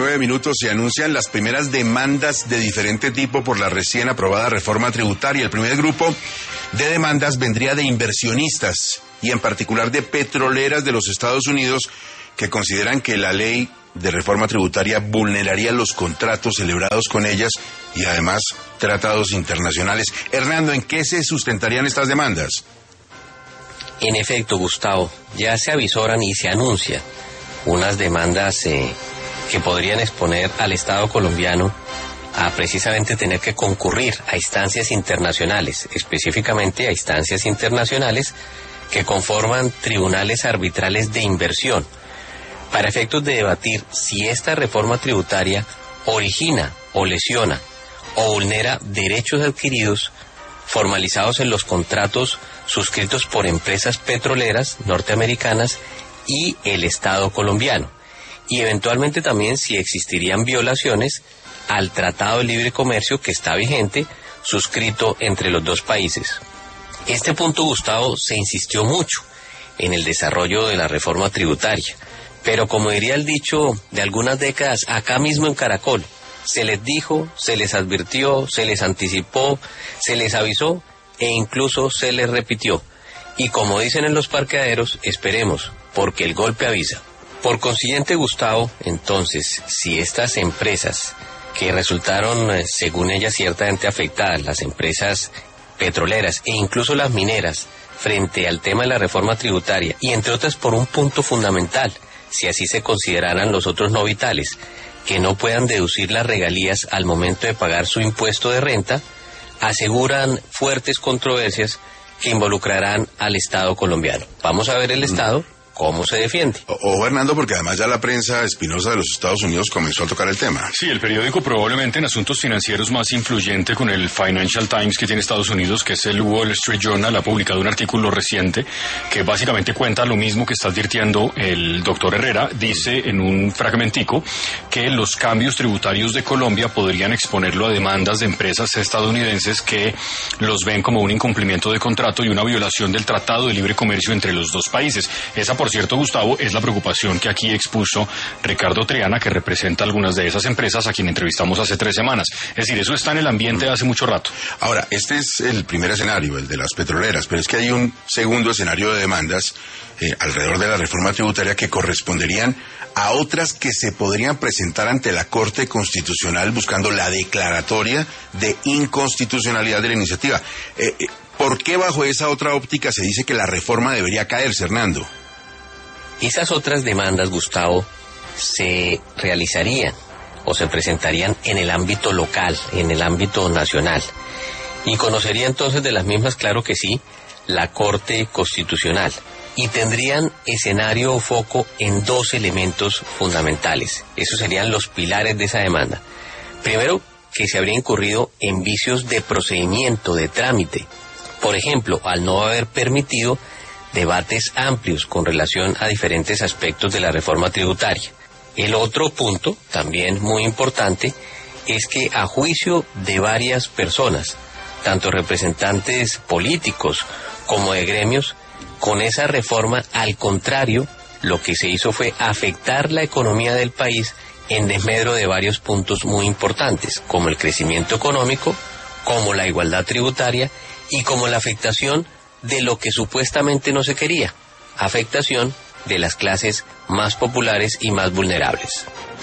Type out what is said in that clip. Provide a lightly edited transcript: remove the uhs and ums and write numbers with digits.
7:09 se anuncian las primeras demandas de diferente tipo por la recién aprobada reforma tributaria. El primer grupo de demandas vendría de inversionistas y en particular de petroleras de los Estados Unidos que consideran que la ley de reforma tributaria vulneraría los contratos celebrados con ellas y además tratados internacionales. Hernando, ¿en qué se sustentarían estas demandas? En efecto, Gustavo, ya se avisoran y se anuncian unas demandas que podrían exponer al Estado colombiano a precisamente tener que concurrir a instancias internacionales, específicamente a instancias internacionales que conforman tribunales arbitrales de inversión, para efectos de debatir si esta reforma tributaria origina o lesiona o vulnera derechos adquiridos formalizados en los contratos suscritos por empresas petroleras norteamericanas y el Estado colombiano, y eventualmente también si existirían violaciones al Tratado de Libre Comercio que está vigente, suscrito entre los dos países. Este punto, Gustavo, se insistió mucho en el desarrollo de la reforma tributaria, pero como diría el dicho de algunas décadas, acá mismo en Caracol, se les dijo, se les advirtió, se les anticipó, se les avisó e incluso se les repitió. Y como dicen en los parqueaderos, esperemos, porque el golpe avisa. Por consiguiente, Gustavo, entonces, si estas empresas que resultaron, según ellas, ciertamente afectadas, las empresas petroleras e incluso las mineras, frente al tema de la reforma tributaria, y entre otras por un punto fundamental, si así se consideraran los otros no vitales, que no puedan deducir las regalías al momento de pagar su impuesto de renta, aseguran fuertes controversias que involucrarán al Estado colombiano. Vamos a ver el Estado cómo se defiende. Ojo, Hernando, porque además ya la prensa espinosa de los Estados Unidos comenzó a tocar el tema. Sí, el periódico probablemente en asuntos financieros más influyente con el Financial Times que tiene Estados Unidos, que es el Wall Street Journal, ha publicado un artículo reciente que básicamente cuenta lo mismo que está advirtiendo el doctor Herrera. Dice en un fragmentico que los cambios tributarios de Colombia podrían exponerlo a demandas de empresas estadounidenses que los ven como un incumplimiento de contrato y una violación del Tratado de Libre Comercio entre los dos países. Esa, por cierto, Gustavo, es la preocupación que aquí expuso Ricardo Triana, que representa algunas de esas empresas a quien entrevistamos hace 3 semanas. Es decir, eso está en el ambiente de hace mucho rato. Ahora, este es el primer escenario, el de las petroleras, pero es que hay un segundo escenario de demandas alrededor de la reforma tributaria que corresponderían a otras que se podrían presentar ante la Corte Constitucional buscando la declaratoria de inconstitucionalidad de la iniciativa. ¿Por qué bajo esa otra óptica se dice que la reforma debería caerse, Hernando? Esas otras demandas, Gustavo, se realizarían o se presentarían en el ámbito local, en el ámbito nacional. Y conocería entonces de las mismas, claro que sí, la Corte Constitucional. Y tendrían escenario o foco en 2 elementos fundamentales. Esos serían los pilares de esa demanda. Primero, que se habría incurrido en vicios de procedimiento, de trámite. Por ejemplo, al no haber permitido debates amplios con relación a diferentes aspectos de la reforma tributaria. El otro punto, también muy importante, es que a juicio de varias personas, tanto representantes políticos como de gremios, con esa reforma, al contrario, lo que se hizo fue afectar la economía del país en desmedro de varios puntos muy importantes, como el crecimiento económico, como la igualdad tributaria y como la afectación de lo que supuestamente no se quería, afectación de las clases más populares y más vulnerables.